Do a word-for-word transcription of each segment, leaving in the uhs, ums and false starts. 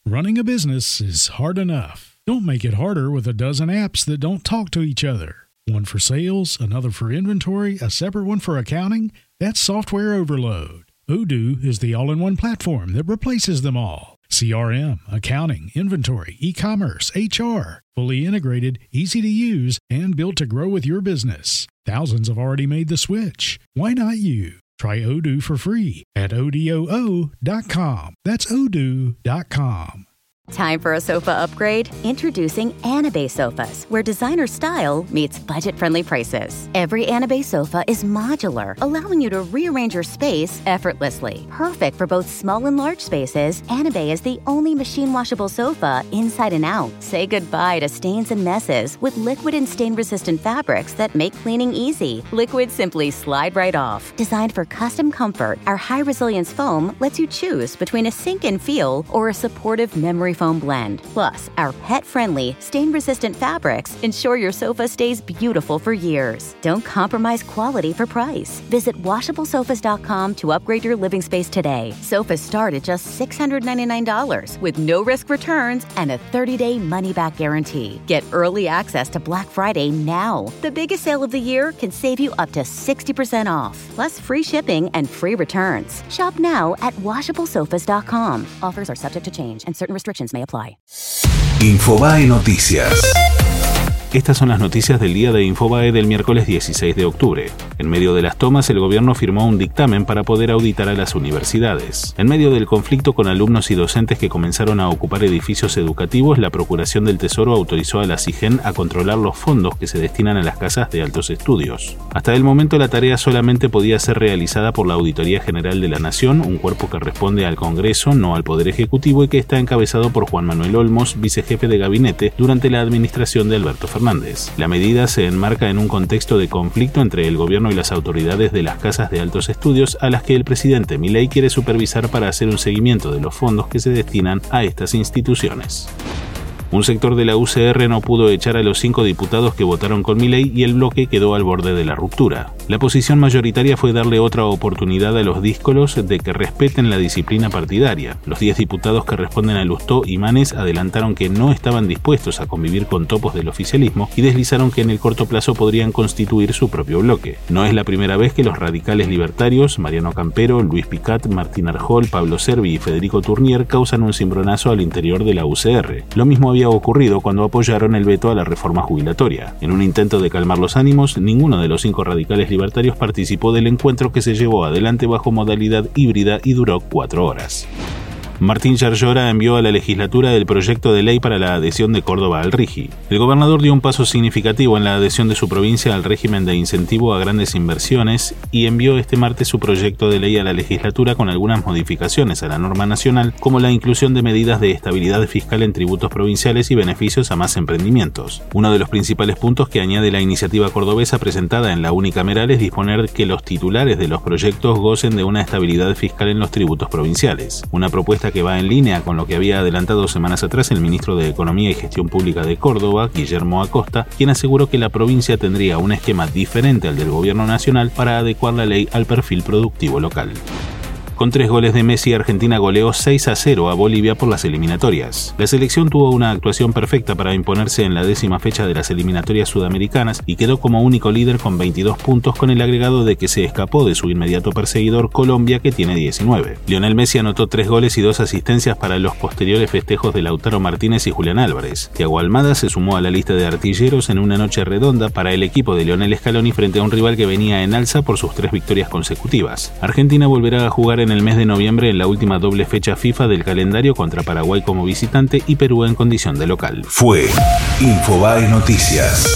Running a business is hard enough. Don't make it harder with a dozen apps that don't talk to each other. One for sales, another for inventory, a separate one for accounting. That's software overload. Odoo is the all-in-one platform that replaces them all. C R M, accounting, inventory, e-commerce, H R. Fully integrated, easy to use, and built to grow with your business. Thousands have already made the switch. Why not you? Try Odoo for free at odoo dot com. That's odoo dot com. Time for a sofa upgrade? Introducing Anabay Sofas, where designer style meets budget-friendly prices. Every Anabay sofa is modular, allowing you to rearrange your space effortlessly. Perfect for both small and large spaces, Anabay is the only machine-washable sofa inside and out. Say goodbye to stains and messes with liquid and stain-resistant fabrics that make cleaning easy. Liquids simply slide right off. Designed for custom comfort, our high-resilience foam lets you choose between a sink-in feel or a supportive memory foam blend. Plus, our pet-friendly, stain-resistant fabrics ensure your sofa stays beautiful for years. Don't compromise quality for price. Visit washable sofas dot com to upgrade your living space today. Sofas start at just six hundred ninety-nine dollars with no-risk returns and a thirty-day money-back guarantee. Get early access to Black Friday now. The biggest sale of the year can save you up to sixty percent off, plus free shipping and free returns. Shop now at washable sofas dot com. Offers are subject to change and certain restrictions may apply. Infobae Noticias. Estas son las noticias del día de Infobae del miércoles dieciséis de octubre. En medio de las tomas, el gobierno firmó un dictamen para poder auditar a las universidades. En medio del conflicto con alumnos y docentes que comenzaron a ocupar edificios educativos, la Procuración del Tesoro autorizó a la SIGEN a controlar los fondos que se destinan a las casas de altos estudios. Hasta el momento, la tarea solamente podía ser realizada por la Auditoría General de la Nación, un cuerpo que responde al Congreso, no al Poder Ejecutivo, y que está encabezado por Juan Manuel Olmos, vicejefe de gabinete durante la administración de Alberto Fernández. La medida se enmarca en un contexto de conflicto entre el gobierno y las autoridades de las casas de altos estudios a las que el presidente Milei quiere supervisar para hacer un seguimiento de los fondos que se destinan a estas instituciones. Un sector de la U C R no pudo echar a los cinco diputados que votaron con Milei y el bloque quedó al borde de la ruptura. La posición mayoritaria fue darle otra oportunidad a los díscolos de que respeten la disciplina partidaria. Los diez diputados que responden a Lustó y Manes adelantaron que no estaban dispuestos a convivir con topos del oficialismo y deslizaron que en el corto plazo podrían constituir su propio bloque. No es la primera vez que los radicales libertarios, Mariano Campero, Luis Picat, Martín Arjol, Pablo Servi y Federico Turnier causan un cimbronazo al interior de la U C R. Lo mismo había ocurrido cuando apoyaron el veto a la reforma jubilatoria. En un intento de calmar los ánimos, ninguno de los cinco radicales libertarios participó del encuentro que se llevó adelante bajo modalidad híbrida y duró cuatro horas. Martín Yarlora envió a la legislatura el proyecto de ley para la adhesión de Córdoba al RIGI. El gobernador dio un paso significativo en la adhesión de su provincia al régimen de incentivo a grandes inversiones y envió este martes su proyecto de ley a la legislatura con algunas modificaciones a la norma nacional, como la inclusión de medidas de estabilidad fiscal en tributos provinciales y beneficios a más emprendimientos. Uno de los principales puntos que añade la iniciativa cordobesa presentada en la unicameral es disponer que los titulares de los proyectos gocen de una estabilidad fiscal en los tributos provinciales. Una propuesta que va en línea con lo que había adelantado semanas atrás el ministro de Economía y Gestión Pública de Córdoba, Guillermo Acosta, quien aseguró que la provincia tendría un esquema diferente al del gobierno nacional para adecuar la ley al perfil productivo local. Con tres goles de Messi, Argentina goleó seis a cero a Bolivia por las eliminatorias. La selección tuvo una actuación perfecta para imponerse en la décima fecha de las eliminatorias sudamericanas y quedó como único líder con veintidós puntos, con el agregado de que se escapó de su inmediato perseguidor Colombia, que tiene diecinueve. Lionel Messi anotó tres goles y dos asistencias para los posteriores festejos de Lautaro Martínez y Julián Álvarez. Thiago Almada se sumó a la lista de artilleros en una noche redonda para el equipo de Lionel Scaloni frente a un rival que venía en alza por sus tres victorias consecutivas. Argentina volverá a jugar en en el mes de noviembre en la última doble fecha FIFA del calendario contra Paraguay como visitante y Perú en condición de local. Fue Infobae Noticias.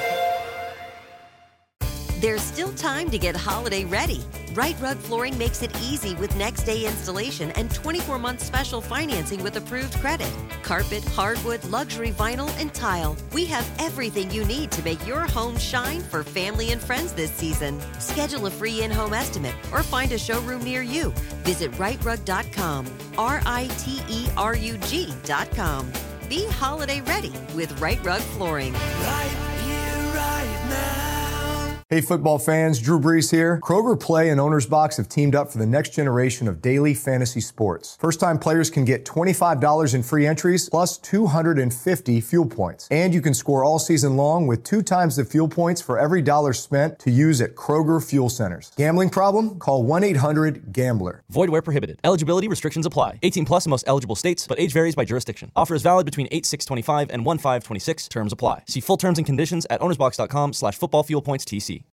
There's still time to get holiday ready. Right Rug Flooring makes it easy with next day installation and twenty-four month special financing with approved credit. Carpet, hardwood, luxury vinyl, and tile. We have everything you need to make your home shine for family and friends this season. Schedule a free in-home estimate or find a showroom near you. Visit right rug dot com. R I T E R U G dot com. Be holiday ready with Right Rug Flooring. Right here, right now. Hey football fans, Drew Brees here. Kroger Play and Owner's Box have teamed up for the next generation of daily fantasy sports. First-time players can get twenty-five dollars in free entries plus two hundred fifty fuel points. And you can score all season long with two times the fuel points for every dollar spent to use at Kroger Fuel Centers. Gambling problem? Call one eight hundred gambler. Void where prohibited. Eligibility restrictions apply. eighteen plus in most eligible states, but age varies by jurisdiction. Offer is valid between eight six twenty-five and one five twenty-six. Terms apply. See full terms and conditions at ownersbox.com slash football fuel points TC.